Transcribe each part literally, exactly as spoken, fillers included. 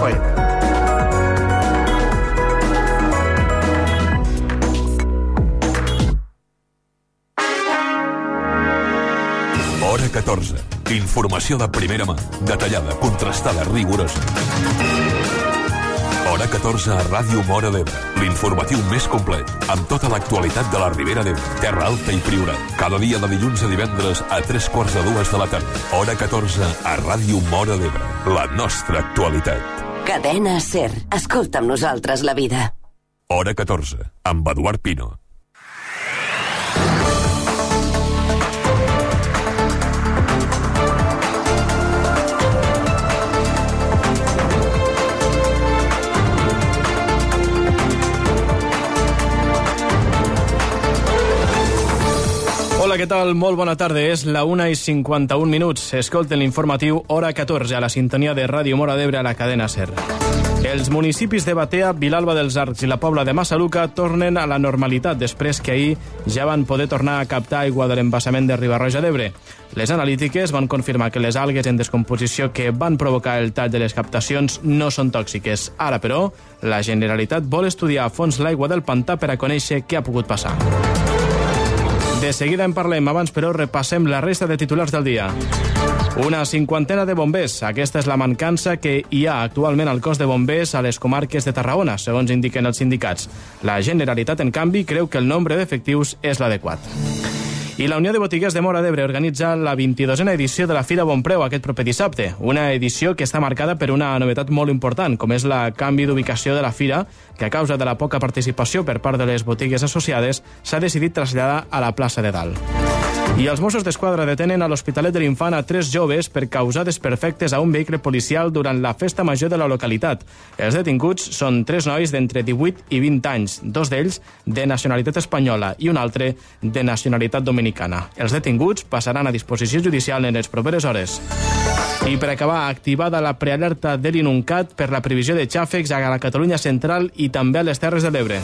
faena. Hora catorze. Informació de primera mà, detallada, contrastada, rigorosa. Hora catorze a Ràdio Móra d'Ebre. L'informatiu més complet, amb tota l'actualitat de la Ribera d'Ebre, Terra Alta i Priorat. Cada dia de dilluns a divendres a tres quarts de dues de la tarda. Hora catorze a Ràdio Móra d'Ebre. La nostra actualitat. Cadena SER. Escolta amb nosaltres la vida. Hora catorze, amb Eduard Pino. Hola, què tal? Molt bona tarda. És la una i cinquanta-un minuts. Escolten l'informatiu Hora catorze a la sintonia de Ràdio Móra d'Ebre a la cadena SER. Els municipis de Batea, Vilalba dels Arcs i la Pobla de Massaluca tornen a la normalitat després que ahir ja van poder tornar a captar aigua de l'embassament de Riba-roja d'Ebre. Les analítiques van confirmar que les algues en descomposició que van provocar el tall de les captacions no són tòxiques. Ara, però, la Generalitat vol estudiar a fons l'aigua del pantà per a conèixer què ha pogut passar. De seguida en parlem, abans però repassem la resta de titulars del dia. Una cinquantena de bombers. Aquesta és la mancança que hi ha actualment al cos de bombers a les comarques de Tarragona, segons indiquen els sindicats. La Generalitat, en canvi, creu que el nombre d'efectius és l'adequat. I la Unió de Botiguers de Móra d'Ebre organitza la vint-i-dosena edició de la Fira Bonpreu aquest proper dissabte. Una edició que està marcada per una novetat molt important, com és la canvi d'ubicació de la fira, que a causa de la poca participació per part de les botigues associades s'ha decidit traslladar a la plaça de Dalt. I els Mossos d'Esquadra detenen a l'Hospitalet de l'Infant a tres joves per causar desperfectes a un vehicle policial durant la festa major de la localitat. Els detinguts són tres nois d'entre divuit i vint anys, dos d'ells de nacionalitat espanyola i un altre de nacionalitat dominicana. Els detinguts passaran a disposició judicial en les properes hores. I per acabar, activada la prealerta de l'INUNCAT per la previsió de xàfecs a la Catalunya central i també a les Terres de l'Ebre.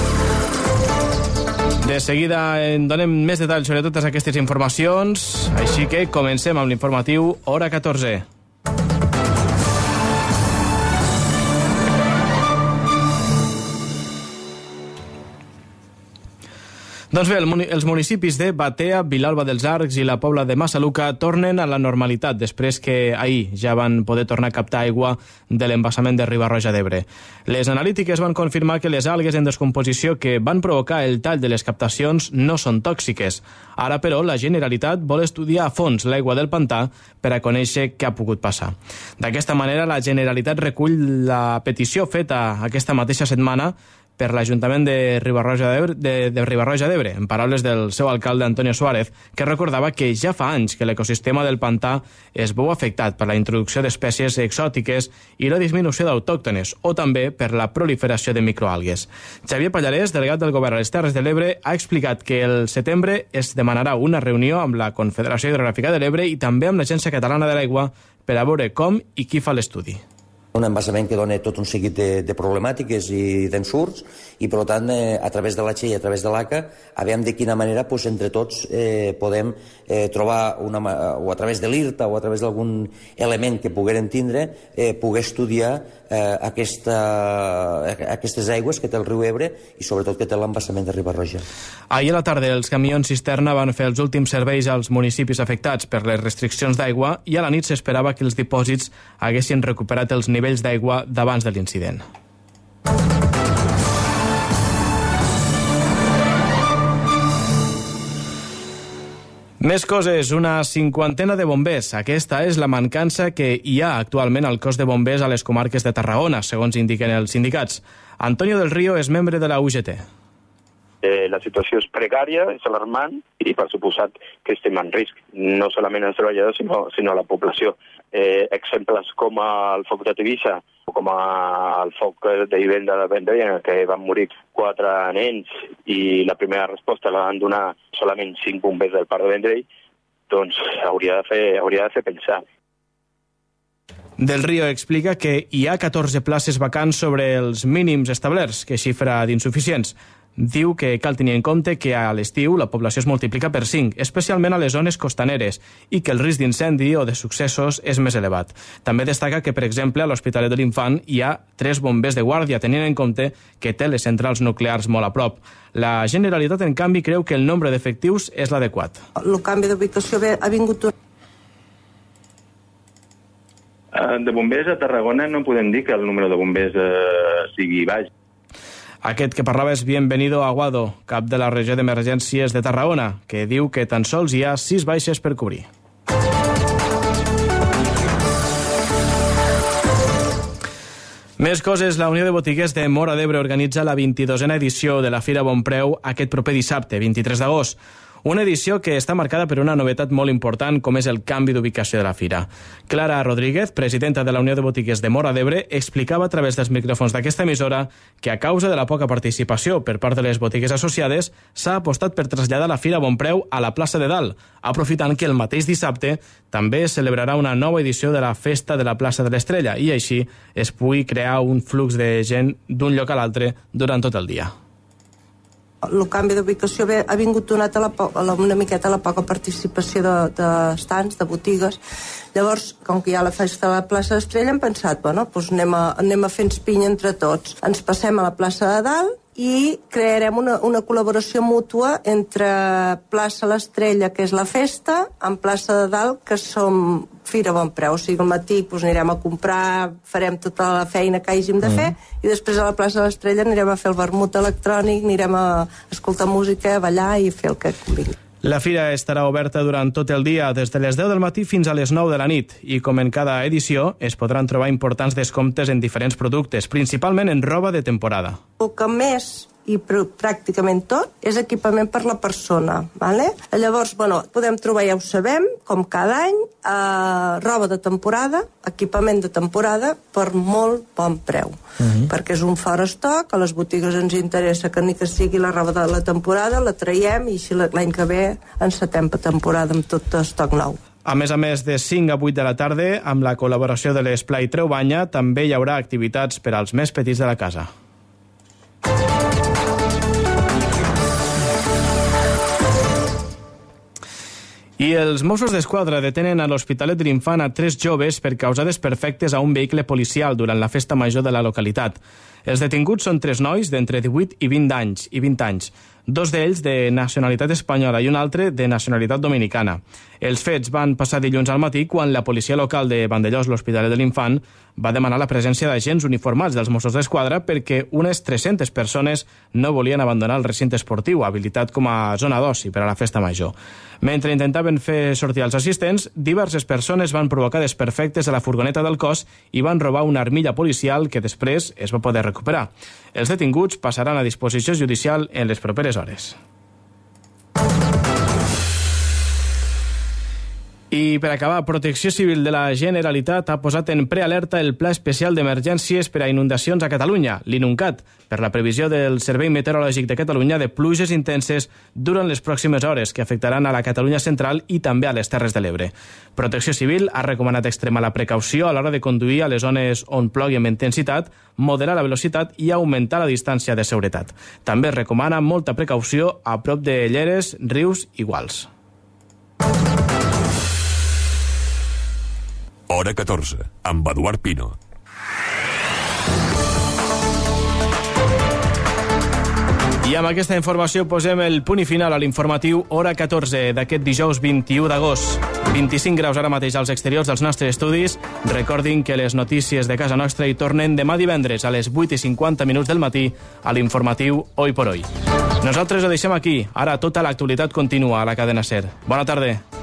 De seguida en donem més detalls sobre totes aquestes informacions, així que comencem amb l'informatiu Hora catorze. Doncs bé, els municipis de Batea, Vilalba dels Arcs i la Pobla de Massaluca tornen a la normalitat després que ahir ja van poder tornar a captar aigua de l'embassament de Riba-roja d'Ebre. Les analítiques van confirmar que les algues en descomposició que van provocar el tall de les captacions no són tòxiques. Ara, però, la Generalitat vol estudiar a fons l'aigua del pantà per a conèixer què ha pogut passar. D'aquesta manera, la Generalitat recull la petició feta aquesta mateixa setmana per l'Ajuntament de Riba-roja d'Ebre, de, de Riba-roja d'Ebre, en paraules del seu alcalde Antonio Suárez, que recordava que ja fa anys que l'ecosistema del pantà es veu afectat per la introducció d'espècies exòtiques i la disminució d'autòctones, o també per la proliferació de microalgues. Xavier Pallarès, delegat del Govern a les Terres de l'Ebre, ha explicat que el setembre es demanarà una reunió amb la Confederació Hidrogràfica de l'Ebre i també amb l'Agència Catalana de l'Aigua per a veure com i qui fa l'estudi. Un embassament que dona tot un seguit de, de problemàtiques i d'ensurts i, per tant, eh, a través de l'A C E i a través de l'A C A, a veure de quina manera pues, entre tots eh, podem eh, trobar, una, o a través de l'I R T A o a través d'algun element que poguérem tindre, eh, poder estudiar eh, aquesta, aquestes aigües que té el riu Ebre i sobretot que té l'embassament de Riba-roja. Ahir a la tarda els camions cisterna van fer els últims serveis als municipis afectats per les restriccions d'aigua i a la nit s'esperava que els dipòsits haguessin recuperat els nivells d'aigua d'abans de l'incident. Més coses, una cinquantena de bombers. Aquesta és la mancança que hi ha actualment al cos de bombers a les comarques de Tarragona, segons indiquen els sindicats. Antonio del Río és membre de la U G T. Eh, la situació és precària, és alarmant i per suposat que estem en risc, no solament els treballadors sinó, sinó la població. Eh, exemples com el foc de Tivissa o com el foc de Vivenda de Vendrell, en què van morir quatre nens i la primera resposta la van donar solament cinc bombers del parc de Vendrell, doncs hauria de fer, hauria de fer pensar. Del Río explica que hi ha catorze places vacants sobre els mínims establerts, que xifra d'insuficients. Diu que cal tenir en compte que a l'estiu la població es multiplica per cinc, especialment a les zones costaneres, i que el risc d'incendi o de successos és més elevat. També destaca que, per exemple, a l'Hospitalet de l'Infant hi ha tres bombers de guàrdia, tenint en compte que té les centrals nuclears molt a prop. La Generalitat, en canvi, creu que el nombre d'efectius és l'adequat. El canvi d'ubicació ha vingut... De bombers a Tarragona no podem dir que el número de bombers eh, sigui baix. Aquest que parlava és Bienvenido Aguado, cap de la regió d'emergències de Tarragona, que diu que tan sols hi ha sis baixes per cobrir. Més coses, la Unió de Botiguers de Móra d'Ebre organitza la vint-i-dosena edició de la Fira Bonpreu aquest proper dissabte, vint-i-tres d'agost. Una edició que està marcada per una novetat molt important, com és el canvi d'ubicació de la fira. Clara Rodríguez, presidenta de la Unió de Botiguers de Móra d'Ebre, explicava a través dels micròfons d'aquesta emissora que a causa de la poca participació per part de les botigues associades s'ha apostat per traslladar la Fira Bonpreu a la plaça de Dalt, aprofitant que el mateix dissabte també es celebrarà una nova edició de la Festa de la plaça de l'Estrella i així es pugui crear un flux de gent d'un lloc a l'altre durant tot el dia. El canvi d'ubicació ha vingut donat a la, a la, una miqueta a la poca participació de, de stands, de botigues. Llavors, com que hi ha la festa de la plaça d'Estrella, hem pensat, bueno, doncs anem a, anem a fer pinya entre tots. Ens passem a la plaça de Dalt i crearem una, una col·laboració mútua entre plaça l'Estrella, que és la festa, amb plaça de Dalt, que som Fira Bonpreu. O sigui, al matí doncs, anirem a comprar, farem tota la feina que hàgim de fer, mm. i després a la plaça de l'Estrella anirem a fer el vermut electrònic, anirem a escoltar música, a ballar i fer el que convingui. La fira estarà oberta durant tot el dia, des de les deu del matí fins a les nou de la nit, i com en cada edició, es podran trobar importants descomptes en diferents productes, principalment en roba de temporada. El que més i pràcticament tot és equipament per la persona, ¿vale? Llavors, bueno, podem trobar, ja ho sabem, com cada any, eh, roba de temporada, equipament de temporada, per molt bon preu. Uh-huh. Perquè és un fora stock, a les botigues ens interessa que ni que sigui la roba de la temporada, la traiem i així l'any que ve encetem per temporada amb tot estoc nou. A més a més, de cinc a vuit de la tarda, amb la col·laboració de l'Esplai Treu Banya, també hi haurà activitats per als més petits de la casa. I els Mossos d'Esquadra detenen a l'Hospitalet de l'Infant a tres joves per causar desperfectes a un vehicle policial durant la festa major de la localitat. Els detinguts són tres nois d'entre divuit i vint anys, i vint anys, dos d'ells de nacionalitat espanyola i un altre de nacionalitat dominicana. Els fets van passar dilluns al matí quan la policia local de Vandellós, l'Hospitalet de l'Infant, va demanar la presència d'agents uniformats dels Mossos d'Esquadra perquè unes tres-centes persones no volien abandonar el recinte esportiu, habilitat com a zona d'oci per a la festa major. Mentre intentaven fer sortir els assistents, diverses persones van provocar desperfectes a la furgoneta del cos i van robar una armilla policial que després es va poder recuperar. Els detinguts passaran a disposició judicial en les properes hores. I per acabar, Protecció Civil de la Generalitat ha posat en prealerta el Pla Especial d'Emergències per a Inundacions a Catalunya, l'INUNCAT, per la previsió del Servei Meteorològic de Catalunya de pluges intenses durant les pròximes hores que afectaran a la Catalunya central i també a les Terres de l'Ebre. Protecció Civil ha recomanat extremar la precaució a l'hora de conduir a les zones on plogui amb intensitat, moderar la velocitat i augmentar la distància de seguretat. També recomana molta precaució a prop de lleres, rius i guals. Hora catorze, amb Eduard Pino. I amb aquesta informació posem el punt i final a l'informatiu Hora catorze d'aquest dijous vint-i-u d'agost. vint-i-cinc graus ara mateix als exteriors dels nostres estudis. Recordin que les notícies de casa nostra hi tornen demà divendres a les vuit i cinquanta minuts del matí a l'informatiu Hoy por Hoy. Nosaltres ho deixem aquí. Ara tota l'actualitat continua a la cadena SER. Bona tarda.